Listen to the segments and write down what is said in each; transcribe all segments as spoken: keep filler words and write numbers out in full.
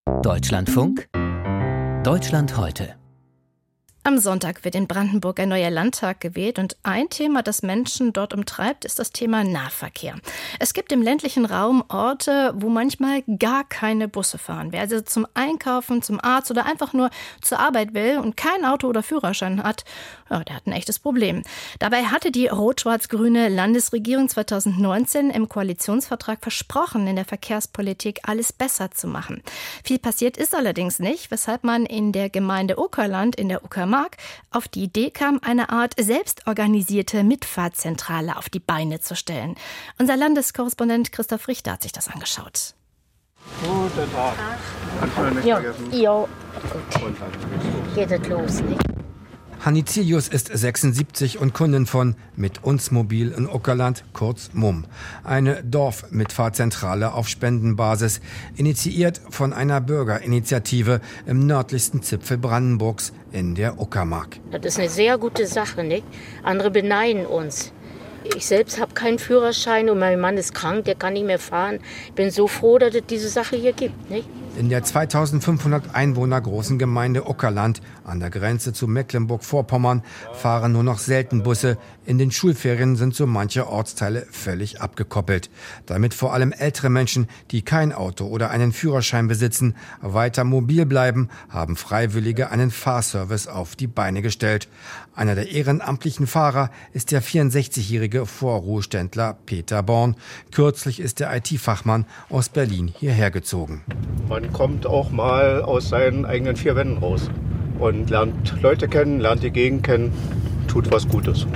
Deutschlandfunk Deutschland heute. Am Sonntag wird in Brandenburg ein neuer Landtag gewählt und ein Thema, das Menschen dort umtreibt, ist das Thema Nahverkehr. Es gibt im ländlichen Raum Orte, wo manchmal gar keine Busse fahren. Wer also zum Einkaufen, zum Arzt oder einfach nur zur Arbeit will und kein Auto oder Führerschein hat, ja, der hat ein echtes Problem. Dabei hatte die rot-schwarz-grüne Landesregierung zweitausendneunzehn im Koalitionsvertrag versprochen, in der Verkehrspolitik alles besser zu machen. Viel passiert ist allerdings nicht, weshalb man in der Gemeinde Uckerland in der Uckermark auf die Idee kam, eine Art selbstorganisierte Mitfahrzentrale auf die Beine zu stellen. Unser Landeskorrespondent Christoph Richter hat sich das angeschaut. Guten Tag. Kannst du nicht Ja, vergessen? ja, gut. Geht es los, nicht? Hanni Zilius ist sechsundsiebzig und Kundin von Mit uns Mobil in Uckerland, kurz M U M. Eine Dorfmitfahrzentrale auf Spendenbasis, initiiert von einer Bürgerinitiative im nördlichsten Zipfel Brandenburgs in der Uckermark. Das ist eine sehr gute Sache, nicht? Andere beneiden uns. Ich selbst habe keinen Führerschein und mein Mann ist krank, der kann nicht mehr fahren. Ich bin so froh, dass es diese Sache hier gibt, nicht? In der zweitausendfünfhundert Einwohner großen Gemeinde Uckerland an der Grenze zu Mecklenburg-Vorpommern fahren nur noch selten Busse. In den Schulferien sind so manche Ortsteile völlig abgekoppelt. Damit vor allem ältere Menschen, die kein Auto oder einen Führerschein besitzen, weiter mobil bleiben, haben Freiwillige einen Fahrservice auf die Beine gestellt. Einer der ehrenamtlichen Fahrer ist der vierundsechzigjährige Vorruheständler Peter Born. Kürzlich ist der I T-Fachmann aus Berlin hierher gezogen. Man kommt auch mal aus seinen eigenen vier Wänden raus und lernt Leute kennen, lernt die Gegend kennen, tut was Gutes.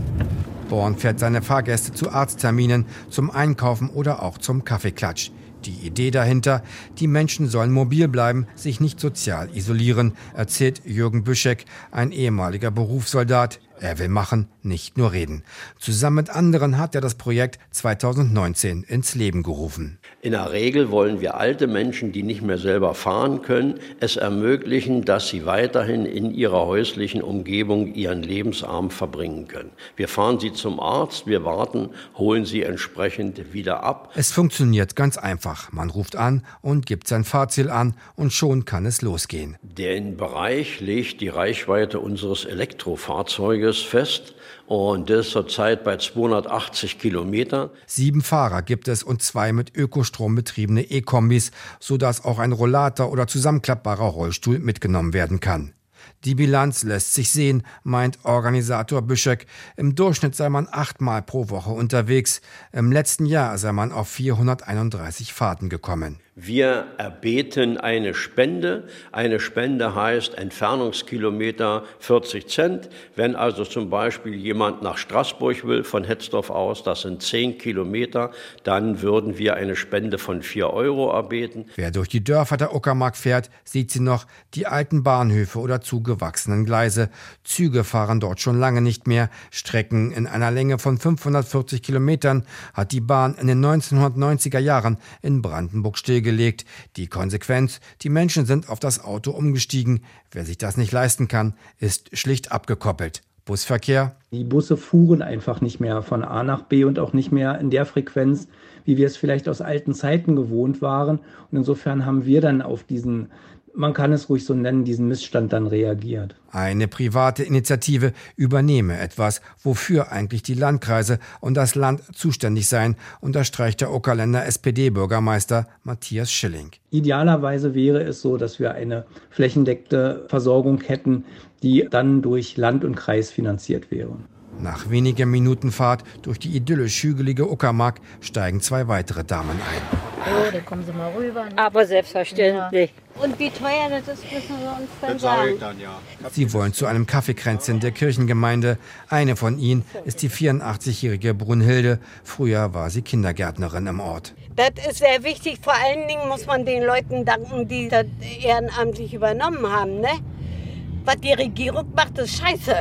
Born fährt seine Fahrgäste zu Arztterminen, zum Einkaufen oder auch zum Kaffeeklatsch. Die Idee dahinter, die Menschen sollen mobil bleiben, sich nicht sozial isolieren, erzählt Jürgen Büschek, ein ehemaliger Berufssoldat. Er will machen, nicht nur reden. Zusammen mit anderen hat er das Projekt zweitausendneunzehn ins Leben gerufen. In der Regel wollen wir alte Menschen, die nicht mehr selber fahren können, es ermöglichen, dass sie weiterhin in ihrer häuslichen Umgebung ihren Lebensabend verbringen können. Wir fahren sie zum Arzt, wir warten, holen sie entsprechend wieder ab. Es funktioniert ganz einfach. Man ruft an und gibt sein Fahrziel an und schon kann es losgehen. Den Bereich legt die Reichweite unseres Elektrofahrzeuges fest und das ist zurzeit bei zweihundertachtzig Kilometern. Sieben Fahrer gibt es und zwei mit Ökostrom betriebene E-Kombis, sodass auch ein Rollator oder zusammenklappbarer Rollstuhl mitgenommen werden kann. Die Bilanz lässt sich sehen, meint Organisator Büschek. Im Durchschnitt sei man achtmal pro Woche unterwegs. Im letzten Jahr sei man auf vierhunderteinunddreißig Fahrten gekommen. Wir erbeten eine Spende. Eine Spende heißt Entfernungskilometer vierzig Cent. Wenn also zum Beispiel jemand nach Straßburg will, von Hetzdorf aus, das sind zehn Kilometer, dann würden wir eine Spende von vier Euro erbeten. Wer durch die Dörfer der Uckermark fährt, sieht sie noch die alten Bahnhöfe oder zugewachsenen Gleise. Züge fahren dort schon lange nicht mehr. Strecken in einer Länge von fünfhundertvierzig Kilometern hat die Bahn in den neunzehnhundertneunziger Jahren in Brandenburg stillgelegt. Die Konsequenz, die Menschen sind auf das Auto umgestiegen. Wer sich das nicht leisten kann, ist schlicht abgekoppelt. Busverkehr? Die Busse fuhren einfach nicht mehr von A nach B und auch nicht mehr in der Frequenz, wie wir es vielleicht aus alten Zeiten gewohnt waren. Und insofern haben wir dann auf diesen, man kann es ruhig so nennen, diesen Missstand dann reagiert. Eine private Initiative übernehme etwas, wofür eigentlich die Landkreise und das Land zuständig seien, unterstreicht der Uckerländer S P D-Bürgermeister Matthias Schilling. Idealerweise wäre es so, dass wir eine flächendeckende Versorgung hätten, die dann durch Land und Kreis finanziert wäre. Nach weniger Minuten Fahrt durch die idyllisch hügelige Uckermark steigen zwei weitere Damen ein. Oh, da kommen Sie mal rüber. Ne? Aber selbstverständlich. Ja. Und wie teuer das ist, müssen wir uns dann Das sage sagen. ich dann, ja. Sie wollen zu einem Kaffeekränzchen der Kirchengemeinde. Eine von ihnen ist die vierundachtzigjährige Brunhilde. Früher war sie Kindergärtnerin im Ort. Das ist sehr wichtig. Vor allen Dingen muss man den Leuten danken, die das ehrenamtlich übernommen haben. Ne? Was die Regierung macht, ist scheiße.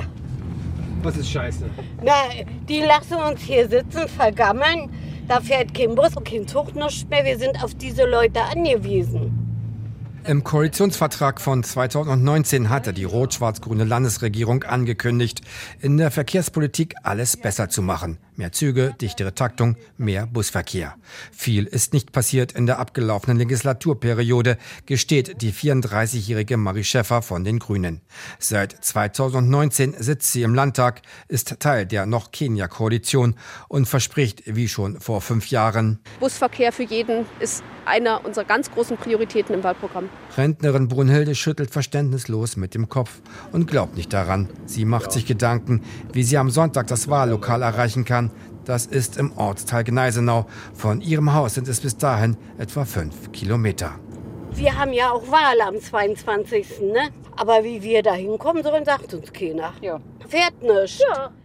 Was ist scheiße? Na, die lassen uns hier sitzen, vergammeln. Da fährt kein Bus, kein Zug, nichts mehr. Wir sind auf diese Leute angewiesen. Im Koalitionsvertrag von zweitausendneunzehn hatte die rot-schwarz-grüne Landesregierung angekündigt, in der Verkehrspolitik alles besser zu machen. Mehr Züge, dichtere Taktung, mehr Busverkehr. Viel ist nicht passiert in der abgelaufenen Legislaturperiode, gesteht die vierunddreißigjährige Marie Schäffer von den Grünen. Seit zweitausendneunzehn sitzt sie im Landtag, ist Teil der Noch-Kenia-Koalition und verspricht, wie schon vor fünf Jahren: Busverkehr für jeden ist einer unserer ganz großen Prioritäten im Wahlprogramm. Rentnerin Brunhilde schüttelt verständnislos mit dem Kopf und glaubt nicht daran. Sie macht sich Gedanken, wie sie am Sonntag das Wahllokal erreichen kann. Das ist im Ortsteil Gneisenau. Von ihrem Haus sind es bis dahin etwa fünf Kilometer. Wir haben ja auch Wahl am zweiundzwanzigsten Ne? Aber wie wir da hinkommen sollen, sagt uns keiner. Ja. Fährt nicht. Ja.